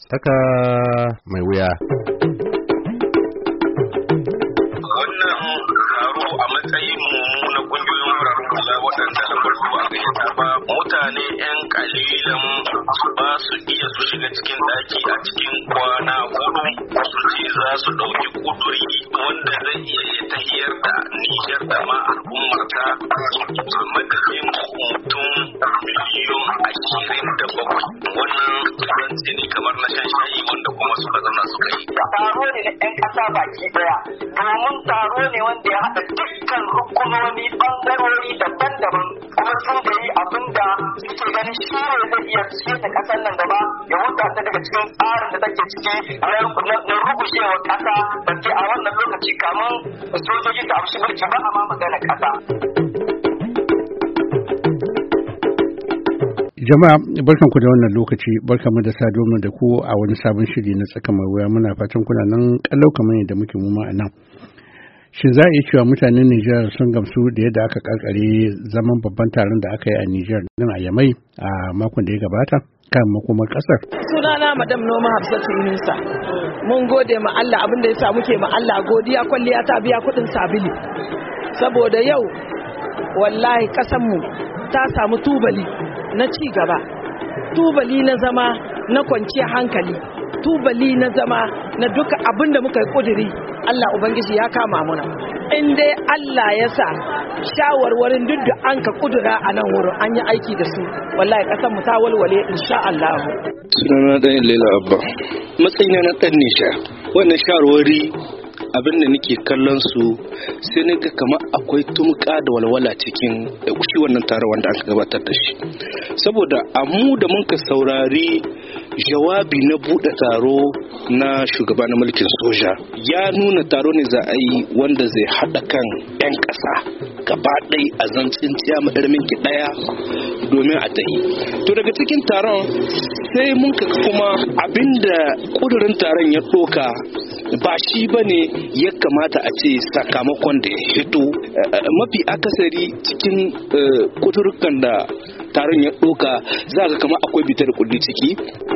Saka mai wuya. Wannan taro a matsayin mu na kungiyoyin wuraren kula waɗanda da farko a gayyata ba mutane 'yan kalilan ba su iya su shiga cikin ɗaki a cikin kwana hudu su ce za su ɗauki kuduri wanda zai iya ya tahiyar da Nijar da ma al'ummarta a madadin mutum miliyon 27. Wannan rantsi ne kamar na shan shayi wanda kuma suka zauna suka yi. Taro ne na 'yan ƙasa baki ɗaya, domin taro ne wanda ya haɗa dukkan rukunoni ɓangarori daban-daban kuma sun da yi abin da suke ganin shi ne zai iya ciyar da ƙasar nan gaba ya huta ta daga cikin tsarin da take ciki na rugushewar ƙasa da ke a wannan lokaci kamar sojoji su amshi mulki ba a ma magana ƙasa. Jama'a barkanku da wannan lokaci, barkanmu da saduwa da ku a wani sabon shiri na tsaka mai wuya. Muna fatan kuna nan kallau kamar yadda muke mu a nan. Shin za a iya cewa mutanen Nijar sun gamsu da yadda aka karkare zaman babban taron da aka yi a Nijar din a Yamai a makon da ya gabata kan makomar kasar? Sunana Madam Noma Hafsatu Yunusa. Mun gode ma Allah, abin da yasa muke ma Allah godiya, kwalliya ta biya kuɗin sabili. Saboda yau wallahi kasanmu ta samu tubali na ci gaba, tubali na zama na kwanciyar hankali, tubali na zama na duka abin da muka yi ƙuduri. Allah Ubangiji ya kama muna. In dai Allah ya sa shawarwarin duk da an ka ƙudura a nan wurin an yi aiki da su, wallahi ƙasar mu ta walwale insha Allah. Sunana ɗan Laila Abba, matsayina na ɗan Nisha, wannan shawarwari abin da nake kallon su sai na ga kamar akwai tumka da walwala cikin shi wannan taron wanda aka gabatar da shi, saboda mu da mun ka saurari jawabi na buɗe taro na shugaba na mulkin soja ya nuna taro ne za a yi wanda zai haɗa kan 'yan ƙasa gaba ɗai a zancin ciya madarminki ɗaya domin a tahi. To daga cikin taron sai mun ka kuma abinda ƙudurin taron ya ɗoka ba shi ba ne ya kamata a ce sakamakon da ya hito. Mafi akasari cikin kudurkan da taron ya ɗoka za ka kama akwai bitar kudi ciki.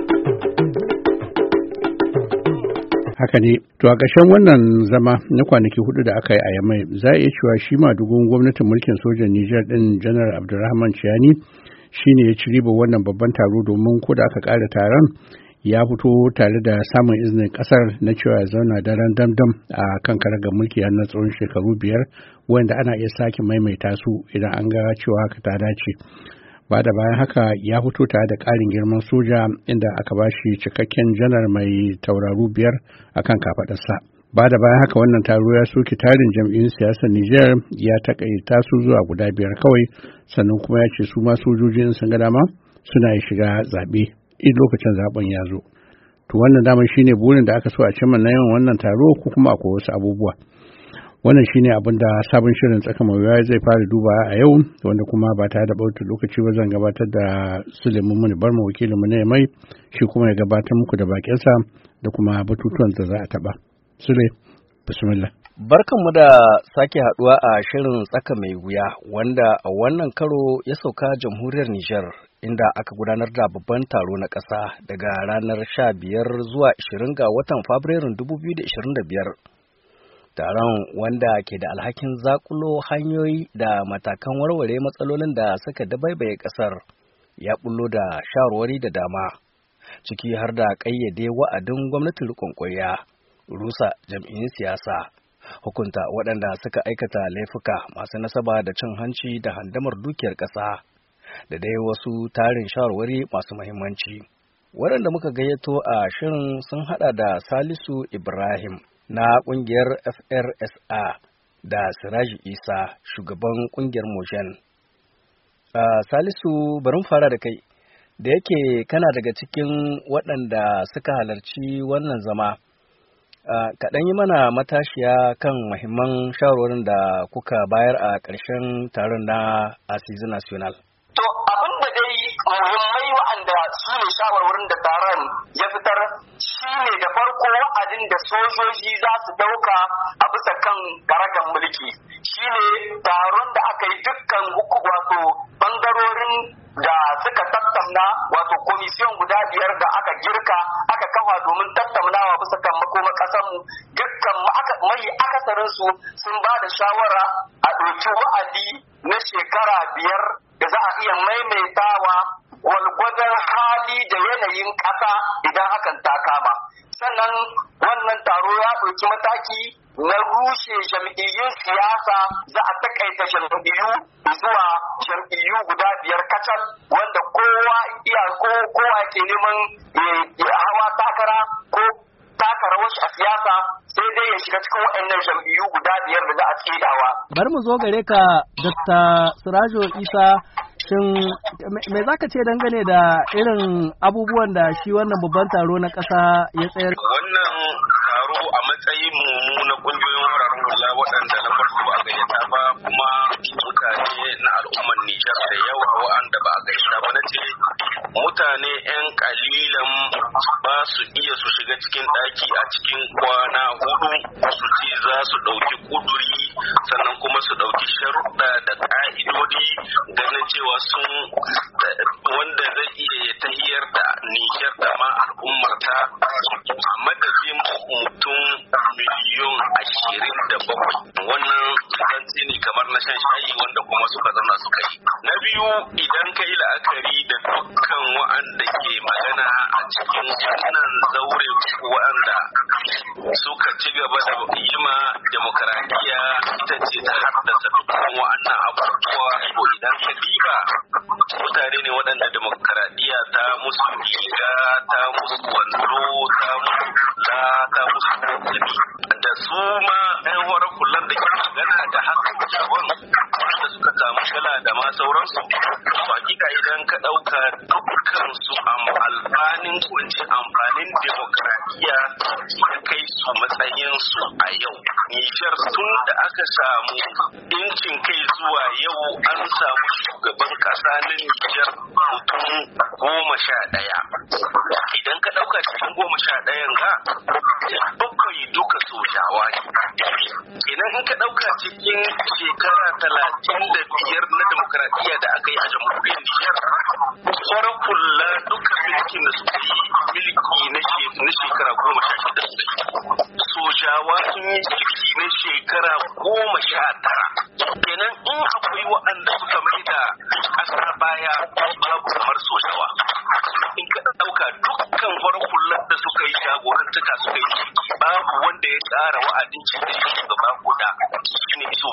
Haka ne, to a ƙarshen wannan zama na kwanaki hudu da aka yi a Yamai za a iya cewa shi madugun gwamnatin mulkin sojan Nijar ɗin Janar Abdurrahman Chiani shi ne ya ci riba wannan babban taro, domin ko da aka ƙara taron ya fito tare da samun izinin kasar na cewa ya zauna daren damdam a kan karagar mulki har na tsawon shekaru 5 wanda ana iya sake maimaita su idan an ga cewa haka ta dace. Ba da bayan haka ya fito tare da ƙarin girman soja inda aka ba shi cikakken janar mai tauraru 5 a kan kafaɗarsa. Ba da bayan haka wannan taro ya soke tarin jam'iyyun siyasar Nijar ya takaita su zuwa guda 5 kawai, sannan kuma ya ce su ma sojojin sun ga dama suna shiga zaɓe in lokacin zaben ya zo. To wannan damar shine burin da aka so a cimma na yawan wannan taro, ko kuma akwai wasu abubuwa. Wannan shine abin da sabon shirin tsaka mai wuya zai fara duba a yau, wanda kuma ba tare da bauta lokaci ba zan gabatar da Suleiman Muni Barma, wakilinmu na Yamai, shi kuma ya gabatar muku da bakinsa da kuma batutuwan da za a taba. Sule, bismillah. Barkanmu da sake haduwa a shirin tsaka mai wuya, wanda a wannan karo ya sauka jamhuriyar Nijar, inda aka gudanar da babban taro na ƙasa daga ranar 15 zuwa 20 ga watan Fabrairun 2025. Taron, wanda ke da alhakin zakulo hanyoyi da matakan warware matsalolin da suka dabaibaye ƙasar, ya bullo da shawarwari da dama, ciki har da ƙayyade wa'adin gwamnatin riƙon ƙwarya, rusa jam'iyyun siyasa, hukunta waɗanda suka aikata laifuka masu nasaba da cin hanci da handamar dukiyar ƙasa, da dai wasu tarin shawarwari masu muhimmanci. Waɗanda muka gayyato a shirin sun haɗa da Salisu Ibrahim na ƙungiyar FRSA da Siraji Isa, shugaban ƙungiyar Mojen. Salisu, bari mu fara da kai, da yake kana daga cikin waɗanda suka halarci wannan zama. Kaɗan yi mana matashiya kan muhimman shawarwarin da kuka bayar a ƙarshen taron na Assise National. To abin da dai muhimmai wa'anda su ne shawarwarin da taron ya fitar shi ne da farko wa'adin da sojoji za su dauka a bisa kan karagan mulki. Shi ne taron da aka yi dukkan wato bangarorin da suka tattauna, wato komisiyon guda 5 da aka girka aka kafa sauransu sun ba da shawara a ɗauki wa'adi na shekara 5 da za a iya maimaitawa walgwadon hali da yanayin ƙasa idan hakan ta kama. Sannan wannan taro ya ɗauki mataki na rushe jam'iyyun siyasa, za a takaita jam'iyyu zuwa jam'iyyu guda 5 kacal, wanda kowa ke neman hawa takara ko taka rawar a siyasa sai dai ya shiga cikin waɗannan jam'iyyu guda 5 da za a tsidawa. Bari mu zo gare ka Dr. Sirajo Isa, shin me za ka ce dangane da irin abubuwan da shi wannan babban taro na ƙasa ya tsayar? Wannan taro a matsayin mu na ƙungiyoyin wuraren hula waɗanda na farko a gayyata ba, kuma mutane na al'ummar Nijar da yawa waɗanda ba a gayyata ba, na ce mutane 'yan kalilan ba su iya su shiga cikin ɗaki a cikin kwana 4 su ce za su ɗauki kuduri sannan kuma su ɗauki sharuɗa da ƙa'idodi ganin cewa sun wanda zai iya ya tahiyar da Nijar da ma al'ummarta a madadin mutum miliyon 27. Wannan zance ne kamar na shan shayi wanda kuma suka zauna suka yi. Na biyu, idan ka yi la'akari da dukkan wa'anda ke magana a cikin wannan zaure wa'anda suka ci gaba da yima demokaradiyya ita ce ta haddasa dukkan wa'annan abubuwa, ko idan ka diba mutane ne waɗanda demokaradiyya ta musu riga, ta musu wando, ta musu kula, ta musu kokari, da su ma ɗan warar kullum da ke magana da haka da suka samu kala da ma sauransu. Hakika idan ka ɗauka dukkan su alfanin kunci amfanin demokaradiyya ya kai su matsayin su a yau. Nijar tun da aka samu incin kai zuwa yau an samu shugaban ƙasa na Nijar mutum 11. Idan ka ɗauka cikin 11 ga bakwai duka sojawa ne. Kenan in ka ɗauka cikin shekara 35 na demokaradiyya da aka yi a jamhuriyar Nijar, farar kula duka mulkin da suka yi mulki na shekara 16. Sojawa sun yi mulki na shekara 19. Kenan in akwai waɗanda suka mai da ƙasa baya babu kamar sojawa. In ka ɗauka dukkan farar kular da suka yi jagorantaka suka yi mulki, babu wanda ya tsara wa'adin cikin shugaba guda, shi ne Isu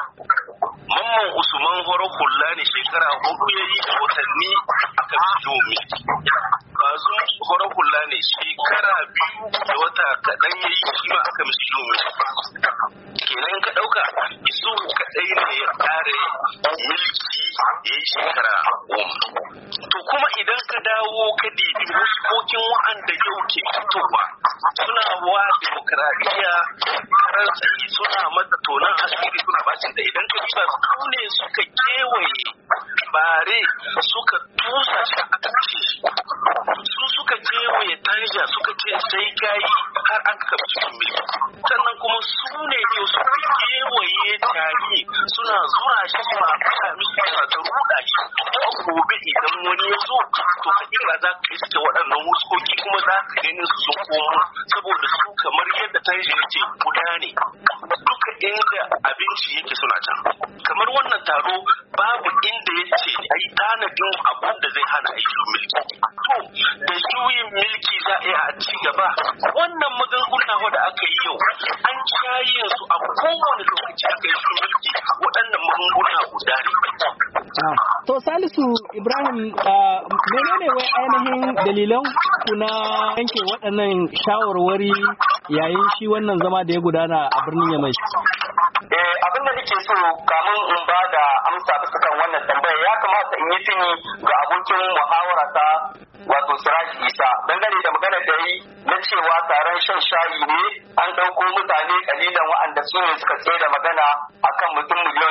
Mamman Usman farar kula ne shekara 4 ya yi da watanni aka fito mulki. Bazu farar kula ne shekara 2 da wata kaɗan ya yi shi ma aka fito mulki. Kenan ka ɗauka Isu kaɗai ne ya ƙare mulki ya yi shekara 10. To kuma idan ka dawo ka dibi huskokin wa'anda yau ke fitowa suna wa demokaradiyya karan tsayi, suna mata tonan asiri, suna bacin da idan ka diba su ne suka kewaye bare suka tusa shi aka ce su suka kewaye tanja suka ce sai kayi har aka kafa cikin mulki. Sannan kuma su ne yau suka kewaye tari suna zura shi suna fasa mishi suna ta ruɗa shi. Gobe idan wani ya zo to ka kira za ka iske waɗannan wuskoki kuma za ka gani su sun komo, saboda su kamar yadda tanja ya ce guda ne, duka inda abinci yake suna can. Kamar wannan taro babu inda ya ce a yi tanadin abun da zai hana aikin mulki. To da juyin mulki za a yi a ci gaba. Wannan magunguna da aka yi yau an shayin su a kowane lokaci aka yi su mulki, waɗannan magunguna guda ne. To Salisu Ibrahim, menene wai ainihin dalilan ku na yanke waɗannan shawarwari yayin shi wannan zama da ya gudana a birnin Yamai? Abin da nake so kamun in ba da amsa bisa kan wannan tambaya, ya kamata in yi tuni ga abokin muhawara ta wato Siraj Isa dangane da magana da yi na cewa taron shan shayi ne an ɗauko mutane kalilan waɗanda su ne suka tsaye da magana akan mutum miliyan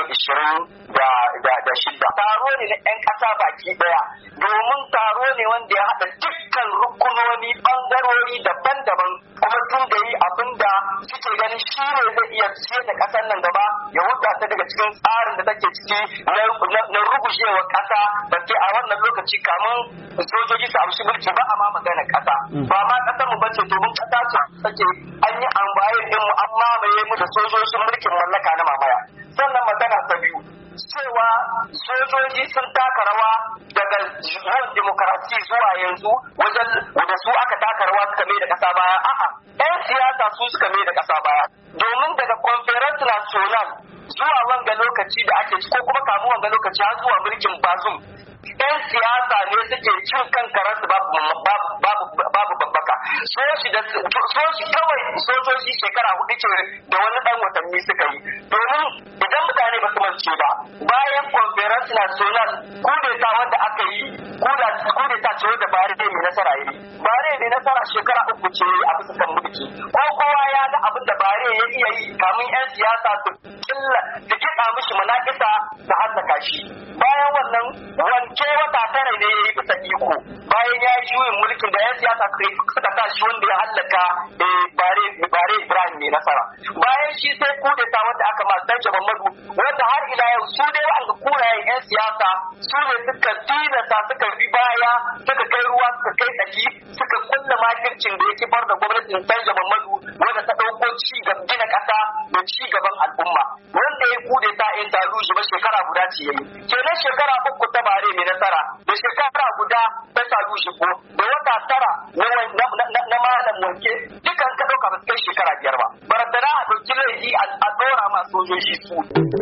26. Taro ne na 'yan ƙasa baki ɗaya, domin taro ne wanda ya haɗa dukkan rukunoni ɓangarori daban-daban, kuma tun da yi abin da suke ganin shi ne zai iya ciyar da ƙasar nan gaba, ya wuta ta daga cikin tsarin da take ciki na rugujewa ƙasa da ke a wannan lokaci kamun sojoji su amshi mulki ba a ma magana ƙasa ba ma ƙasar mu bace domin ƙasa ce take an yi ambaye din mu an mamaye mu da sojojin mulkin mallaka na mamaya. Sannan magana ta biyu cewa sojoji sun taka rawa daga zuwan demokarasi zuwa yanzu wajen da su aka taka rawa suka mai da ƙasa baya. A'a, 'yan siyasa su suka mai da ƙasa baya domin daga conference national zuwa wanga lokaci da ake ko kuma kamun wanga lokaci har zuwa mulkin Bazoum 'yan siyasa ne suke cin kan karansu babu babbaka. Soji kawai sojoji shekara 4 ce da wani dan watanni suka yi domin idan mutane ba su mance ba bayan conference national kudeta wanda aka yi kudeta ce wanda bare mai nasara yi bare mai nasara shekara 3 ce a bisa kan mulki ko kowa ya ga abin da bare ya iya yi kamun 'yan siyasa su kiɗa mishi manakisa da hallaka shi. Bayan wannan wanke wata tara ne ya yi bisa iko bayan ya yi juyin mulkin da 'yan siyasa suka sa shi wanda ya hallaka bare Ibrahim mai nasara. Bayan shi sai kudeta wanda aka masu Danja Mamadu wanda har ila yau su dai wa'anga kurayen 'yan siyasa su ne suka tilasta suka bi baya suka kai ruwa suka kai tsaki suka kulla makircin da ya kifar da gwamnatin Danja Mamadu wanda ta ɗauko gina ƙasa da ci gaban al'umma wanda ya kudeta in taluji ba shekara guda ce yayi kenan shekara 3 ta bare mai nasara da shekara guda ta taluji ko da wata tara na malam wanke dukan ka ɗauka ba su kai shekara 5 ba barazana a ɗauki laifi a ɗora ma sojoji su.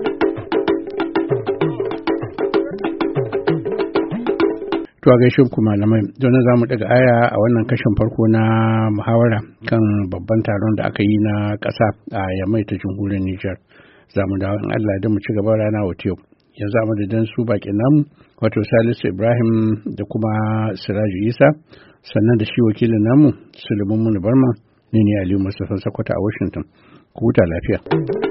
To a gaishe ku malamai, don za mu daga aya a wannan kashin farko na muhawara kan babban taron da aka yi na ƙasa a Yamai ta jamhuriyar Nijar. Za mu dawo in Allah da mu ci gaba rana wata yau. Yanzu a madadin su baƙin namu, wato Salisu Ibrahim da kuma Siraju Isa, sannan da shi wakilin namu Suleiman Muni Barma, ne Aliyu Mustapha Sakwata a Washington. Ku huta lafiya.